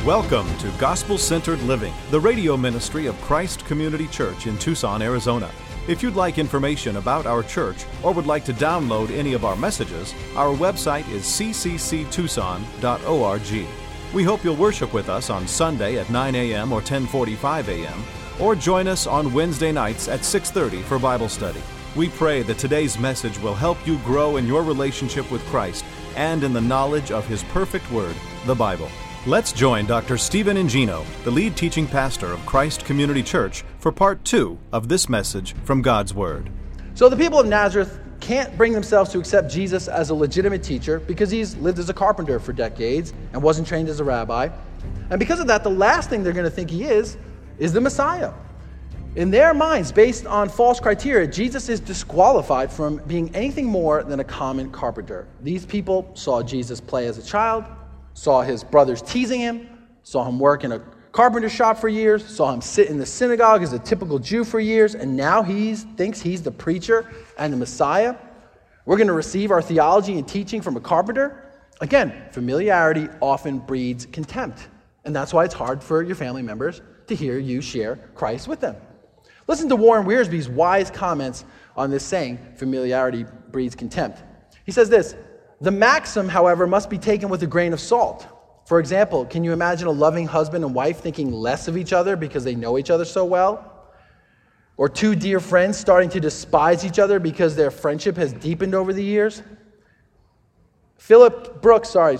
Welcome to Gospel-Centered Living, the radio ministry of Christ Community Church in Tucson, Arizona. If you'd like information about our church or would like to download any of our messages, our website is ccctucson.org. We hope you'll worship with us on Sunday at 9 a.m. or 10:45 a.m., or join us on Wednesday nights at 6:30 for Bible study. We pray that today's message will help you grow in your relationship with Christ and in the knowledge of His perfect Word, the Bible. Let's join Dr. Stephen Ingino, the lead teaching pastor of Christ Community Church, for part 2 of this message from God's Word. So the people of Nazareth can't bring themselves to accept Jesus as a legitimate teacher because he's lived as a carpenter for decades and wasn't trained as a rabbi. And because of that, the last thing they're going to think he is the Messiah. In their minds, based on false criteria, Jesus is disqualified from being anything more than a common carpenter. These people saw Jesus play as a child, saw his brothers teasing him, saw him work in a carpenter shop for years, saw him sit in the synagogue as a typical Jew for years, and now he thinks he's the preacher and the Messiah. We're going to receive our theology and teaching from a carpenter. Again, familiarity often breeds contempt, and that's why it's hard for your family members to hear you share Christ with them. Listen to Warren Wiersbe's wise comments on this saying, familiarity breeds contempt. He says this: the maxim, however, must be taken with a grain of salt. For example, can you imagine a loving husband and wife thinking less of each other because they know each other so well? Or two dear friends starting to despise each other because their friendship has deepened over the years? Philip Brooks said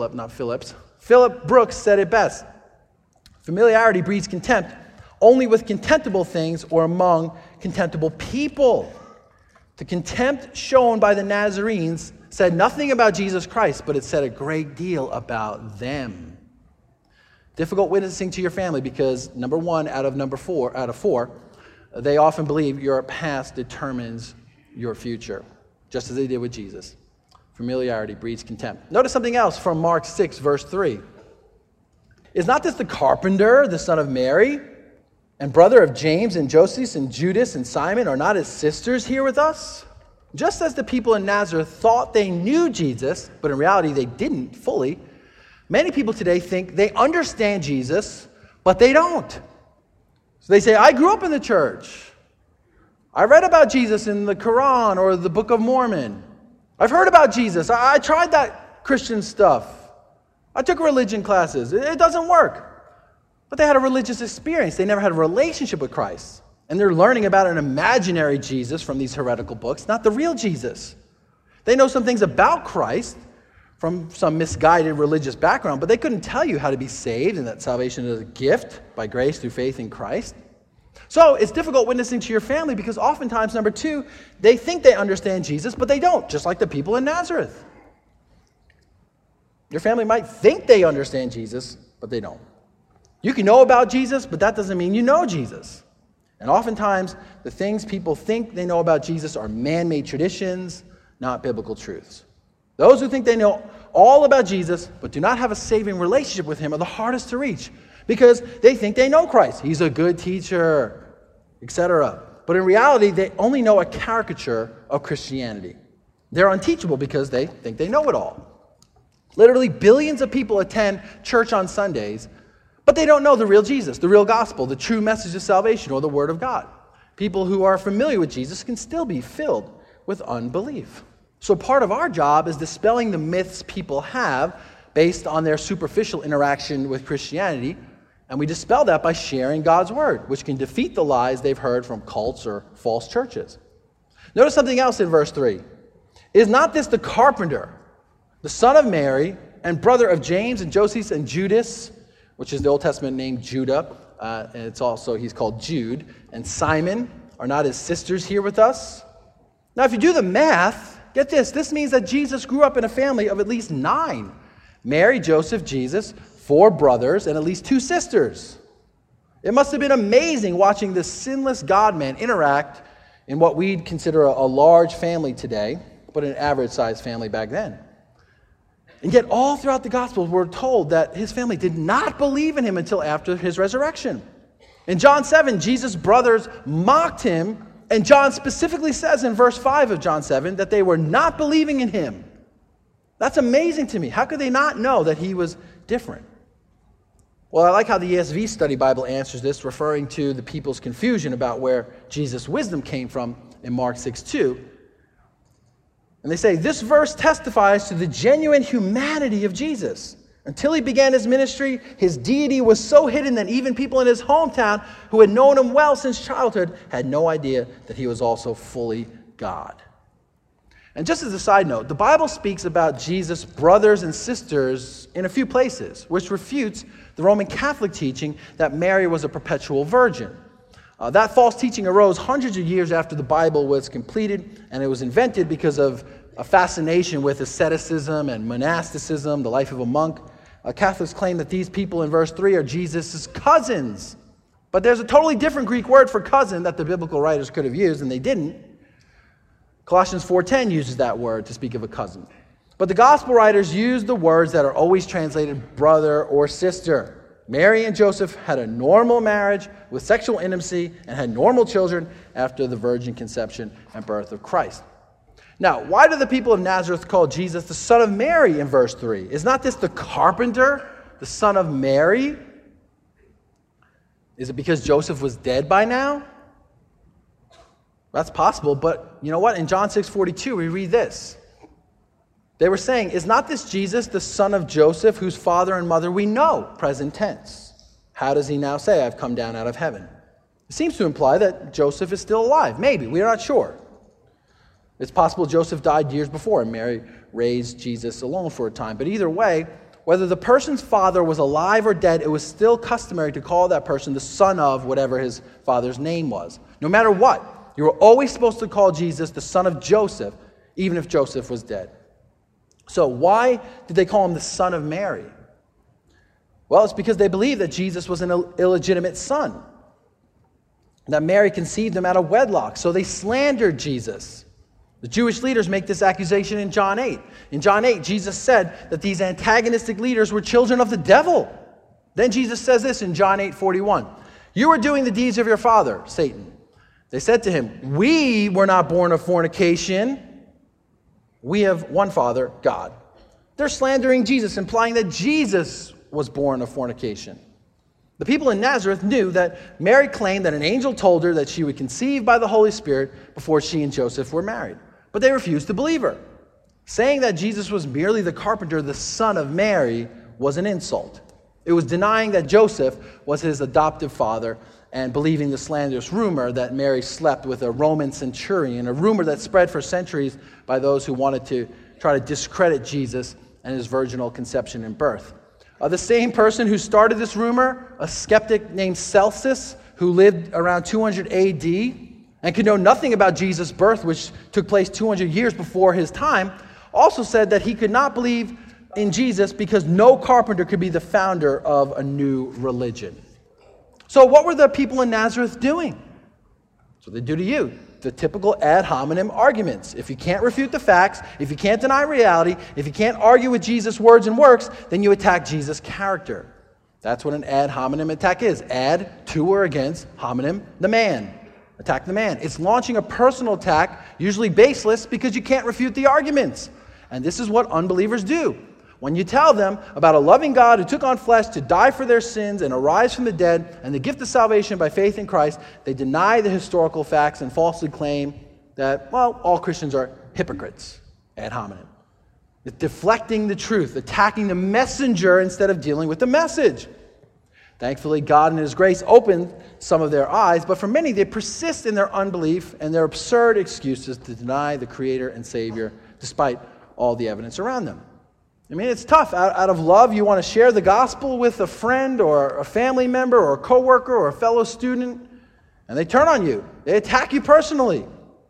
it best. Familiarity breeds contempt only with contemptible things or among contemptible people. The contempt shown by the Nazarenes said nothing about Jesus Christ, but it said a great deal about them. Difficult witnessing to your family because, number one out of four, they often believe your past determines your future, just as they did with Jesus. Familiarity breeds contempt. Notice something else from Mark 6, verse 3. Is not this the carpenter, the son of Mary, and brother of James and Joseph and Judas and Simon? Are not his sisters here with us? Just as the people in Nazareth thought they knew Jesus, but in reality they didn't fully, many people today think they understand Jesus, but they don't. So they say, I grew up in the church. I read about Jesus in the Quran or the Book of Mormon. I've heard about Jesus. I tried that Christian stuff. I took religion classes. It doesn't work. But they had a religious experience. They never had a relationship with Christ. And they're learning about an imaginary Jesus from these heretical books, not the real Jesus. They know some things about Christ from some misguided religious background, but they couldn't tell you how to be saved and that salvation is a gift by grace through faith in Christ. So it's difficult witnessing to your family because oftentimes, number two, they think they understand Jesus, but they don't, just like the people in Nazareth. Your family might think they understand Jesus, but they don't. You can know about Jesus, but that doesn't mean you know Jesus. And oftentimes, the things people think they know about Jesus are man-made traditions, not biblical truths. Those who think they know all about Jesus, but do not have a saving relationship with him, are the hardest to reach because they think they know Christ. He's a good teacher, etc. But in reality, they only know a caricature of Christianity. They're unteachable because they think they know it all. Literally, billions of people attend church on Sundays, but they don't know the real Jesus, the real gospel, the true message of salvation, or the Word of God. People who are familiar with Jesus can still be filled with unbelief. So part of our job is dispelling the myths people have based on their superficial interaction with Christianity, and we dispel that by sharing God's Word, which can defeat the lies they've heard from cults or false churches. Notice something else in verse 3. Is not this the carpenter, the son of Mary, and brother of James and Joseph and Judas, which is the Old Testament name Judah, and it's also, he's called Jude, and Simon? Are not his sisters here with us? Now, if you do the math, get this. This means that Jesus grew up in a family of at least 9. Mary, Joseph, Jesus, 4 brothers, and at least 2 sisters. It must have been amazing watching this sinless God-man interact in what we'd consider a large family today, but an average-sized family back then. And yet all throughout the Gospels, we're told that his family did not believe in him until after his resurrection. In John 7, Jesus' brothers mocked him, and John specifically says in verse 5 of John 7 that they were not believing in him. That's amazing to me. How could they not know that he was different? Well, I like how the ESV Study Bible answers this, referring to the people's confusion about where Jesus' wisdom came from in Mark 6:2. And they say, this verse testifies to the genuine humanity of Jesus. Until he began his ministry, his deity was so hidden that even people in his hometown who had known him well since childhood had no idea that he was also fully God. And just as a side note, the Bible speaks about Jesus' brothers and sisters in a few places, which refutes the Roman Catholic teaching that Mary was a perpetual virgin. That false teaching arose hundreds of years after the Bible was completed, and it was invented because of a fascination with asceticism and monasticism, the life of a monk. Catholics claim that these people in verse 3 are Jesus' cousins. But there's a totally different Greek word for cousin that the biblical writers could have used, and they didn't. Colossians 4:10 uses that word to speak of a cousin. But the gospel writers use the words that are always translated brother or sister. Mary and Joseph had a normal marriage with sexual intimacy and had normal children after the virgin conception and birth of Christ. Now, why do the people of Nazareth call Jesus the son of Mary in verse 3? Is not this the carpenter, the son of Mary? Is it because Joseph was dead by now? That's possible, but you know what? In John 6:42, we read this. They were saying, is not this Jesus, the son of Joseph, whose father and mother we know, present tense? How does he now say, I've come down out of heaven? It seems to imply that Joseph is still alive. Maybe, we're not sure. It's possible Joseph died years before and Mary raised Jesus alone for a time. But either way, whether the person's father was alive or dead, it was still customary to call that person the son of whatever his father's name was. No matter what, you were always supposed to call Jesus the son of Joseph, even if Joseph was dead. So why did they call him the son of Mary? Well, it's because they believed that Jesus was an illegitimate son, that Mary conceived him out of wedlock. So they slandered Jesus. The Jewish leaders make this accusation in John 8. In John 8, Jesus said that these antagonistic leaders were children of the devil. Then Jesus says this in John 8:41. You are doing the deeds of your father, Satan. They said to him, we were not born of fornication. We have one Father, God. They're slandering Jesus, implying that Jesus was born of fornication. The people in Nazareth knew that Mary claimed that an angel told her that she would conceive by the Holy Spirit before she and Joseph were married. But they refused to believe her. Saying that Jesus was merely the carpenter, the son of Mary, was an insult. It was denying that Joseph was his adoptive father and believing the slanderous rumor that Mary slept with a Roman centurion, a rumor that spread for centuries by those who wanted to try to discredit Jesus and his virginal conception and birth. The same person who started this rumor, a skeptic named Celsus, who lived around 200 AD and could know nothing about Jesus' birth, which took place 200 years before his time, also said that he could not believe in Jesus because no carpenter could be the founder of a new religion. So what were the people in Nazareth doing? So they do to you. The typical ad hominem arguments. If you can't refute the facts, if you can't deny reality, if you can't argue with Jesus' words and works, then you attack Jesus' character. That's what an ad hominem attack is. Ad, to or against, hominem, the man. Attack the man. It's launching a personal attack, usually baseless, because you can't refute the arguments. And this is what unbelievers do. When you tell them about a loving God who took on flesh to die for their sins and arise from the dead and the gift of salvation by faith in Christ, they deny the historical facts and falsely claim that, well, all Christians are hypocrites, ad hominem. It's deflecting the truth, attacking the messenger instead of dealing with the message. Thankfully, God in his grace opened some of their eyes, but for many, they persist in their unbelief and their absurd excuses to deny the Creator and Savior despite all the evidence around them. I mean, it's tough. Out of love, you want to share the gospel with a friend or a family member or a coworker or a fellow student, and they turn on you. They attack you personally.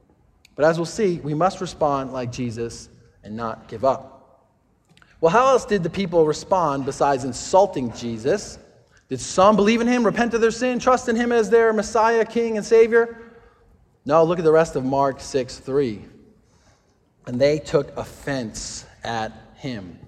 But as we'll see, we must respond like Jesus and not give up. Well, how else did the people respond besides insulting Jesus? Did some believe in him, repent of their sin, trust in him as their Messiah, King, and Savior? No, look at the rest of Mark 6:3. And they took offense at him.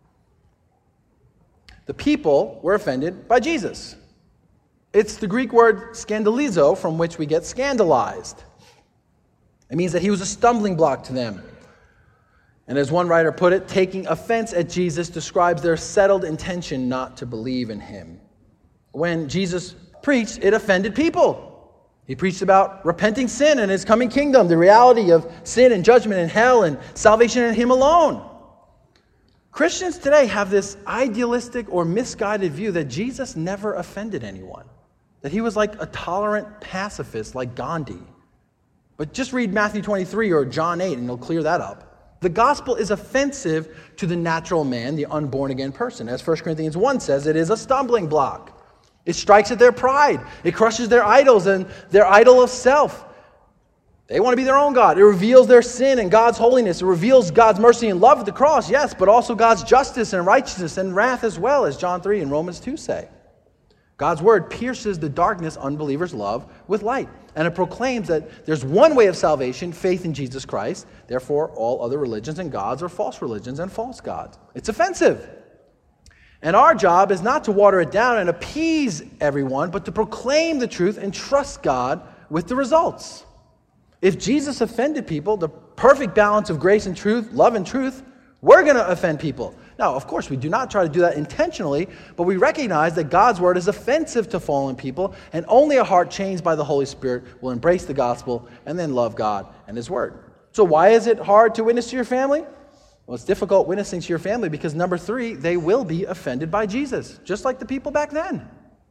The people were offended by Jesus. It's the Greek word scandalizo, from which we get scandalized. It means that he was a stumbling block to them. And as one writer put it, taking offense at Jesus describes their settled intention not to believe in him. when Jesus preached, it offended people. He preached about repenting sin and his coming kingdom, the reality of sin and judgment and hell and salvation in him alone. Christians today have this idealistic or misguided view that Jesus never offended anyone, that he was like a tolerant pacifist like Gandhi. But just read Matthew 23 or John 8 and it'll clear that up. The gospel is offensive to the natural man, the unborn again person. As 1 Corinthians 1 says, it is a stumbling block. It strikes at their pride. It crushes their idols and their idol of self. They want to be their own God. It reveals their sin and God's holiness. It reveals God's mercy and love at the cross, yes, but also God's justice and righteousness and wrath as well, as John 3 and Romans 2 say. God's word pierces the darkness unbelievers love with light. And it proclaims that there's one way of salvation, faith in Jesus Christ. Therefore, all other religions and gods are false religions and false gods. It's offensive. And our job is not to water it down and appease everyone, but to proclaim the truth and trust God with the results. If Jesus offended people, the perfect balance of grace and truth, love and truth, we're going to offend people. Now, of course, we do not try to do that intentionally, but we recognize that God's word is offensive to fallen people, and only a heart changed by the Holy Spirit will embrace the gospel and then love God and his word. So why is it hard to witness to your family? Well, it's difficult witnessing to your family because, number 3, they will be offended by Jesus, just like the people back then.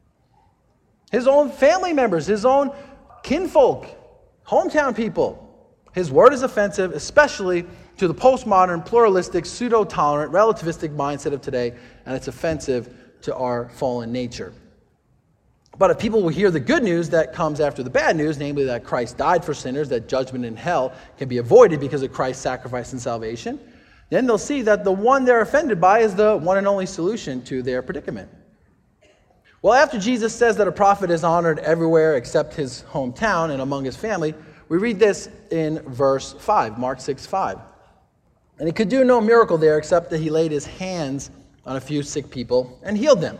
His own family members, his own kinfolk, hometown people. His word is offensive, especially to the postmodern, pluralistic, pseudo-tolerant, relativistic mindset of today, and it's offensive to our fallen nature. But if people will hear the good news that comes after the bad news, namely that Christ died for sinners, that judgment in hell can be avoided because of Christ's sacrifice and salvation, then they'll see that the one they're offended by is the one and only solution to their predicament. Well, after Jesus says that a prophet is honored everywhere except his hometown and among his family, we read this in verse 5, Mark 6:5. And he could do no miracle there except that he laid his hands on a few sick people and healed them.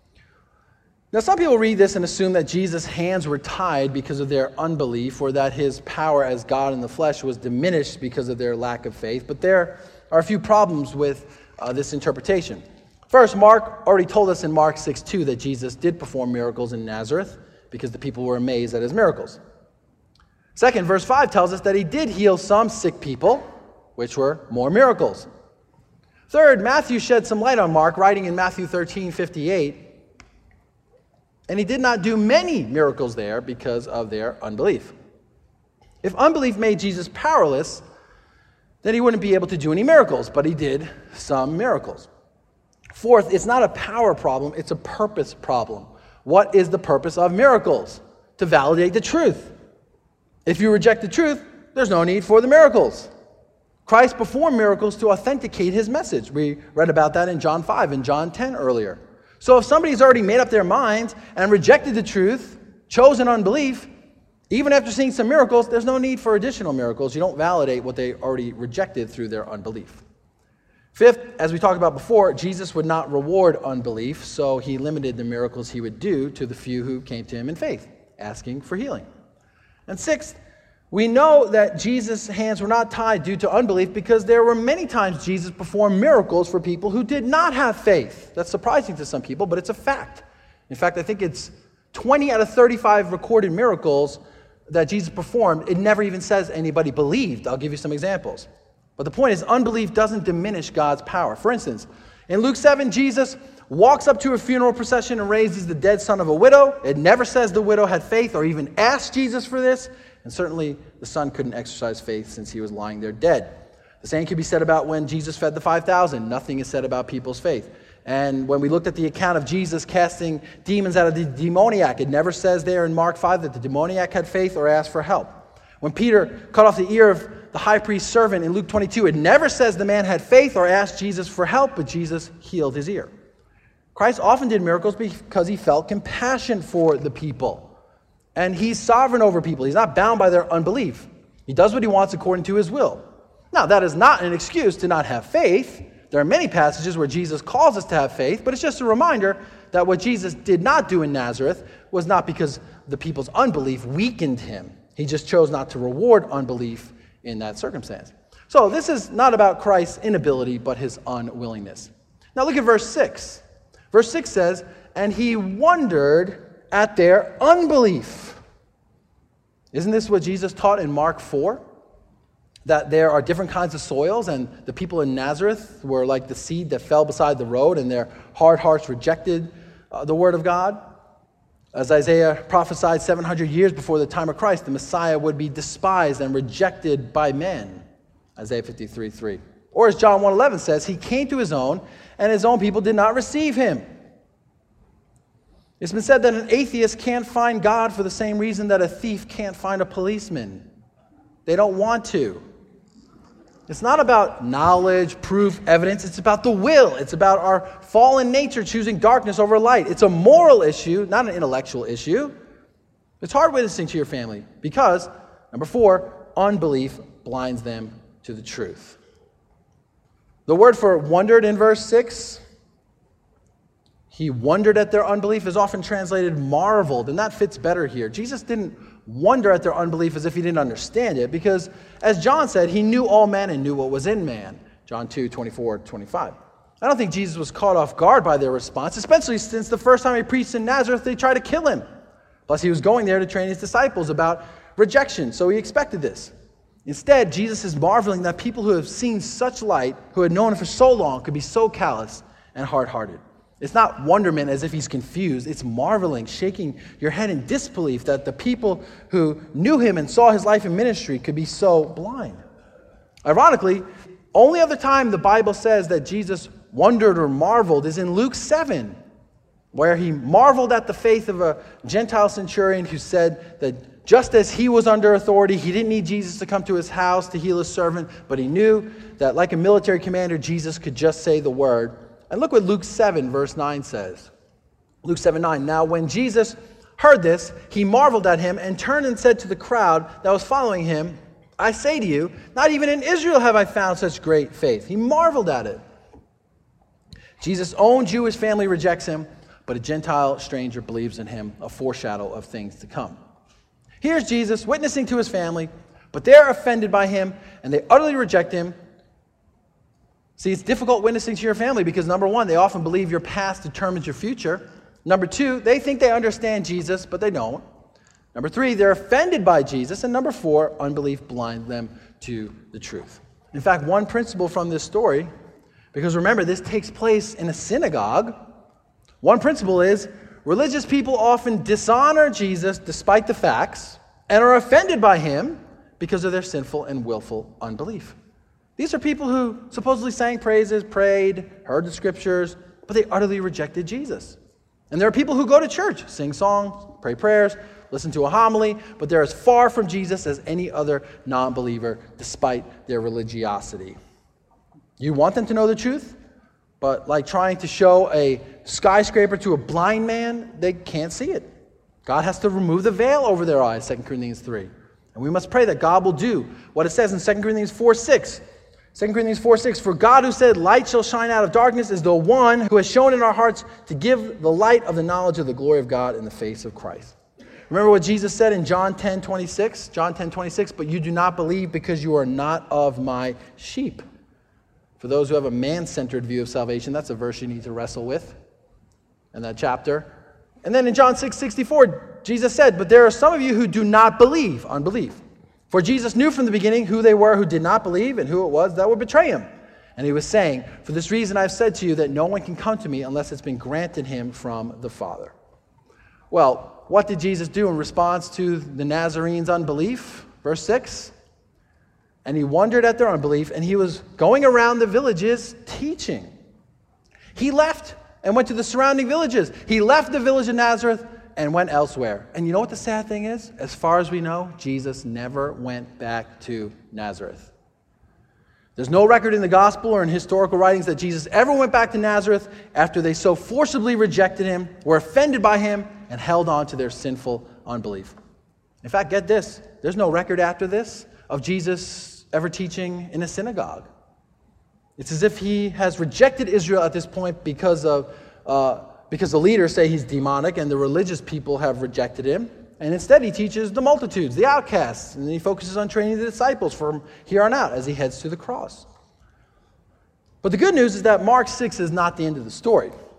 Now, some people read this and assume that Jesus' hands were tied because of their unbelief, or that his power as God in the flesh was diminished because of their lack of faith. But there are a few problems with this interpretation. First, Mark already told us in Mark 6:2 that Jesus did perform miracles in Nazareth because the people were amazed at his miracles. Second, verse 5 tells us that he did heal some sick people, which were more miracles. Third, Matthew shed some light on Mark, writing in Matthew 13:58, and he did not do many miracles there because of their unbelief. If unbelief made Jesus powerless, then he wouldn't be able to do any miracles, but he did some miracles. Fourth, it's not a power problem, it's a purpose problem. What is the purpose of miracles? To validate the truth. If you reject the truth, there's no need for the miracles. Christ performed miracles to authenticate his message. We read about that in John 5 and John 10 earlier. So if somebody's already made up their minds and rejected the truth, chosen unbelief, even after seeing some miracles, there's no need for additional miracles. You don't validate what they already rejected through their unbelief. Fifth, as we talked about before, Jesus would not reward unbelief, so he limited the miracles he would do to the few who came to him in faith, asking for healing. And sixth, we know that Jesus' hands were not tied due to unbelief because there were many times Jesus performed miracles for people who did not have faith. That's surprising to some people, but it's a fact. In fact, I think it's 20 out of 35 recorded miracles that Jesus performed. It never even says anybody believed. I'll give you some examples. But the point is, unbelief doesn't diminish God's power. For instance, in Luke 7, Jesus walks up to a funeral procession and raises the dead son of a widow. It never says the widow had faith or even asked Jesus for this. And certainly the son couldn't exercise faith since he was lying there dead. The same could be said about when Jesus fed the 5,000. Nothing is said about people's faith. And when we looked at the account of Jesus casting demons out of the demoniac, it never says there in Mark 5 that the demoniac had faith or asked for help. When Peter cut off the ear of the high priest's servant in Luke 22, it never says the man had faith or asked Jesus for help, but Jesus healed his ear. Christ often did miracles because he felt compassion for the people. And he's sovereign over people. He's not bound by their unbelief. He does what he wants according to his will. Now, that is not an excuse to not have faith. There are many passages where Jesus calls us to have faith, but it's just a reminder that what Jesus did not do in Nazareth was not because the people's unbelief weakened him. He just chose not to reward unbelief in that circumstance. So this is not about Christ's inability, but his unwillingness. Now look at verse 6. Verse 6 says, and he wondered at their unbelief. Isn't this what Jesus taught in Mark 4? That there are different kinds of soils, and the people in Nazareth were like the seed that fell beside the road, and their hard hearts rejected the word of God. As Isaiah prophesied 700 years before the time of Christ, the Messiah would be despised and rejected by men. Isaiah 53:3. Or as John 1:11 says, he came to his own, and his own people did not receive him. It's been said that an atheist can't find God for the same reason that a thief can't find a policeman. They don't want to. It's not about knowledge, proof, evidence. It's about the will. It's about our fallen nature choosing darkness over light. It's a moral issue, not an intellectual issue. It's hard witnessing to your family because, number 4, unbelief blinds them to the truth. The word for wondered in verse 6, he wondered at their unbelief, is often translated marveled, and that fits better here. Jesus didn't wonder at their unbelief as if he didn't understand it, because as John said, he knew all men and knew what was in man. John 2:24-25. I don't think Jesus was caught off guard by their response, especially since the first time he preached in Nazareth, they tried to kill him. Plus, he was going there to train his disciples about rejection, so he expected this. Instead, Jesus is marveling that people who have seen such light, who had known him for so long, could be so callous and hard-hearted. It's not wonderment as if he's confused. It's marveling, shaking your head in disbelief that the people who knew him and saw his life and ministry could be so blind. Ironically, only other time the Bible says that Jesus wondered or marveled is in Luke 7, where he marveled at the faith of a Gentile centurion who said that just as he was under authority, he didn't need Jesus to come to his house to heal his servant, but he knew that like a military commander, Jesus could just say the word. And look what Luke 7, verse 9 says. Luke 7:9. Now when Jesus heard this, he marveled at him and turned and said to the crowd that was following him, I say to you, not even in Israel have I found such great faith. He marveled at it. Jesus' own Jewish family rejects him, but a Gentile stranger believes in him, a foreshadow of things to come. Here's Jesus witnessing to his family, but they're offended by him and they utterly reject him. See, it's difficult witnessing to your family because, number 1, they often believe your past determines your future. Number 2, they think they understand Jesus, but they don't. Number 3, they're offended by Jesus. And number 4, unbelief blinds them to the truth. In fact, one principle from this story, because remember, this takes place in a synagogue. One principle is religious people often dishonor Jesus despite the facts and are offended by him because of their sinful and willful unbelief. These are people who supposedly sang praises, prayed, heard the scriptures, but they utterly rejected Jesus. And there are people who go to church, sing songs, pray prayers, listen to a homily, but they're as far from Jesus as any other non-believer despite their religiosity. You want them to know the truth, but like trying to show a skyscraper to a blind man, they can't see it. God has to remove the veil over their eyes, 2 Corinthians 3. And we must pray that God will do what it says in 2 Corinthians 4:6. 2 Corinthians 4:6, for God who said, light shall shine out of darkness, is the one who has shown in our hearts to give the light of the knowledge of the glory of God in the face of Christ. Remember what Jesus said in John 10:26? John 10:26, but you do not believe because you are not of my sheep. For those who have a man-centered view of salvation, that's a verse you need to wrestle with in that chapter. And then in John 6:64, Jesus said, but there are some of you who do not believe, unbelief. For Jesus knew from the beginning who they were who did not believe and who it was that would betray him. And he was saying, for this reason I've said to you that no one can come to me unless it's been granted him from the Father. Well, what did Jesus do in response to the Nazarenes' unbelief? Verse 6. And he wondered at their unbelief, and he was going around the villages teaching. He left and went to the surrounding villages. He left the village of Nazareth and went elsewhere. And you know what the sad thing is? As far as we know, Jesus never went back to Nazareth. There's no record in the gospel or in historical writings that Jesus ever went back to Nazareth after they so forcibly rejected him, were offended by him, and held on to their sinful unbelief. In fact, get this. There's no record after this of Jesus ever teaching in a synagogue. It's as if he has rejected Israel at this point because the leaders say he's demonic and the religious people have rejected him. And instead he teaches the multitudes, the outcasts, and then he focuses on training the disciples from here on out as he heads to the cross. But the good news is that Mark 6 is not the end of the story.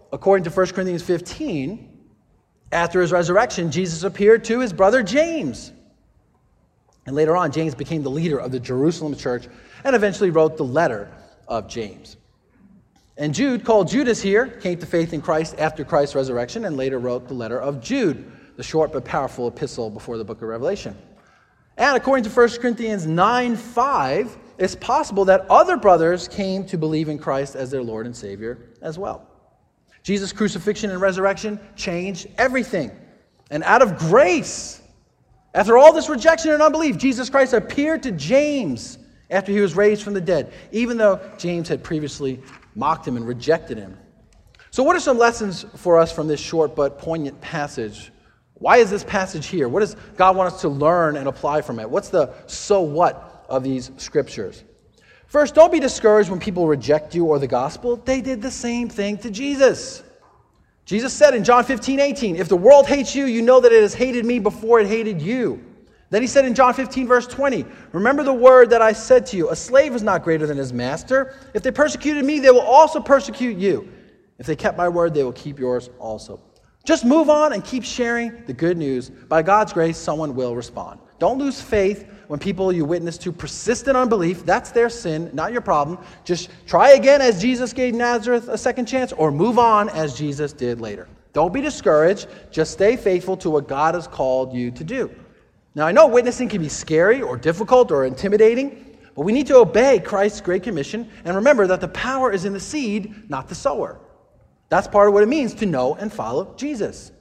according to 1 Corinthians 15, after his resurrection, Jesus appeared to his brother James. And later on, James became the leader of the Jerusalem church and eventually wrote the letter of James. And Jude, called Judas here, came to faith in Christ after Christ's resurrection and later wrote the letter of Jude, the short but powerful epistle before the book of Revelation. And according to 1 Corinthians 9:5, it's possible that other brothers came to believe in Christ as their Lord and Savior as well. Jesus' crucifixion and resurrection changed everything. And out of grace, after all this rejection and unbelief, Jesus Christ appeared to James after he was raised from the dead, even though James had previously mocked him and rejected him. So what are some lessons for us from this short but poignant passage? Why is this passage here? What does God want us to learn and apply from it? What's the so what of these scriptures? First, don't be discouraged when people reject you or the gospel. They did the same thing to Jesus. Jesus said in John 15:18, if the world hates you, you know that it has hated me before it hated you. Then he said in John 15, verse 20, remember the word that I said to you, a slave is not greater than his master. If they persecuted me, they will also persecute you. If they kept my word, they will keep yours also. Just move on and keep sharing the good news. By God's grace, someone will respond. Don't lose faith when people you witness to persist in unbelief. That's their sin, not your problem. Just try again as Jesus gave Nazareth a second chance, or move on as Jesus did later. Don't be discouraged. Just stay faithful to what God has called you to do. Now, I know witnessing can be scary or difficult or intimidating, but we need to obey Christ's Great Commission and remember that the power is in the seed, not the sower. That's part of what it means to know and follow Jesus.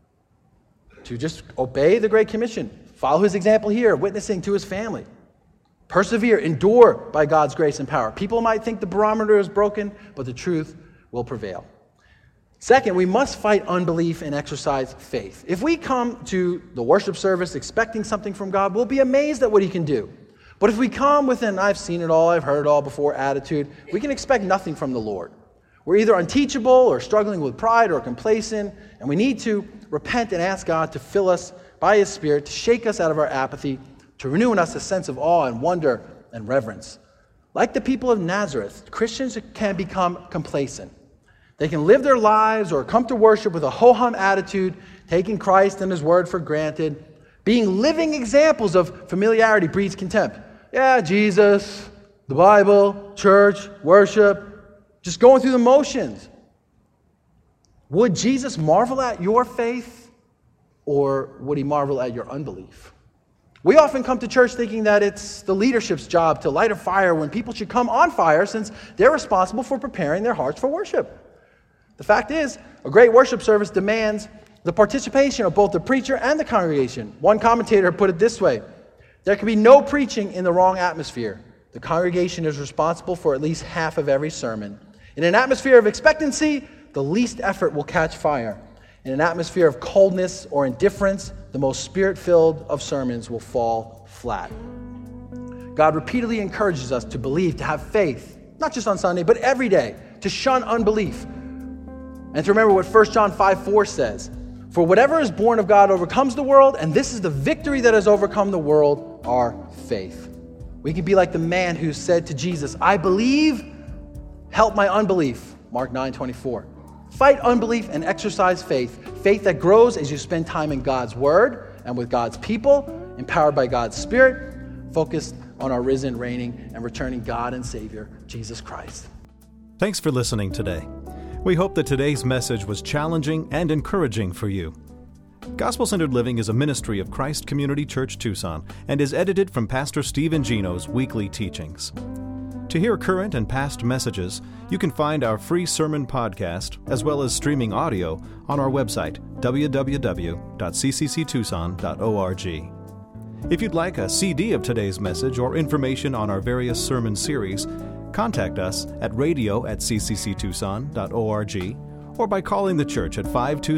To just obey the Great Commission. Follow his example here, witnessing to his family. Persevere, endure by God's grace and power. People might think the barometer is broken, but the truth will prevail. Second, we must fight unbelief and exercise faith. If we come to the worship service expecting something from God, we'll be amazed at what he can do. But if we come with an I've seen it all, I've heard it all before attitude, we can expect nothing from the Lord. We're either unteachable or struggling with pride or complacent, and we need to repent and ask God to fill us by his Spirit, to shake us out of our apathy, to renew in us a sense of awe and wonder and reverence. Like the people of Nazareth, Christians can become complacent. They can live their lives or come to worship with a ho-hum attitude, taking Christ and his word for granted. Being living examples of familiarity breeds contempt. Yeah, Jesus, the Bible, church, worship, just going through the motions. Would Jesus marvel at your faith, or would he marvel at your unbelief? We often come to church thinking that it's the leadership's job to light a fire when people should come on fire since they're responsible for preparing their hearts for worship. The fact is, a great worship service demands the participation of both the preacher and the congregation. One commentator put it this way: there can be no preaching in the wrong atmosphere. The congregation is responsible for at least half of every sermon. In an atmosphere of expectancy, the least effort will catch fire. In an atmosphere of coldness or indifference, the most spirit-filled of sermons will fall flat. God repeatedly encourages us to believe, to have faith, not just on Sunday, but every day, to shun unbelief. And to remember what 1 John 5:4 says, for whatever is born of God overcomes the world, and this is the victory that has overcome the world, our faith. We can be like the man who said to Jesus, I believe, help my unbelief, Mark 9:24. Fight unbelief and exercise faith, faith that grows as you spend time in God's word and with God's people, empowered by God's Spirit, focused on our risen, reigning, and returning God and Savior, Jesus Christ. Thanks for listening today. We hope that today's message was challenging and encouraging for you. Gospel-Centered Living is a ministry of Christ Community Church Tucson and is edited from Pastor Stephen Gino's weekly teachings. To hear current and past messages, you can find our free sermon podcast as well as streaming audio on our website, www.ccctucson.org. If you'd like a CD of today's message or information on our various sermon series, contact us at radio@ccctucson.org or by calling the church at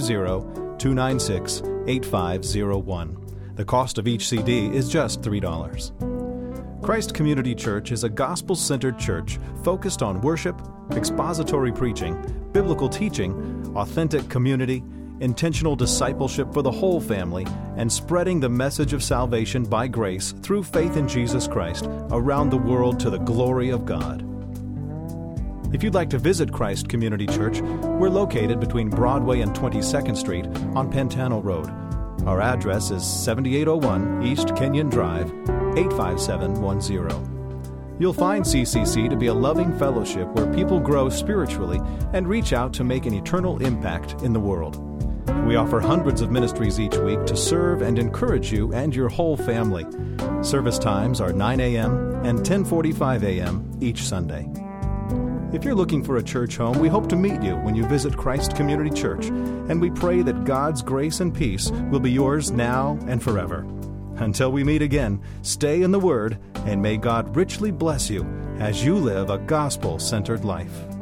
520-296-8501. The cost of each CD is just $3. Christ Community Church is a gospel-centered church focused on worship, expository preaching, biblical teaching, authentic community, intentional discipleship for the whole family, and spreading the message of salvation by grace through faith in Jesus Christ around the world to the glory of God. If you'd like to visit Christ Community Church, we're located between Broadway and 22nd Street on Pantano Road. Our address is 7801 East Kenyon Drive, 85710. You'll find CCC to be a loving fellowship where people grow spiritually and reach out to make an eternal impact in the world. We offer hundreds of ministries each week to serve and encourage you and your whole family. Service times are 9 a.m. and 10:45 a.m. each Sunday. If you're looking for a church home, we hope to meet you when you visit Christ Community Church, and we pray that God's grace and peace will be yours now and forever. Until we meet again, stay in the Word, and may God richly bless you as you live a gospel-centered life.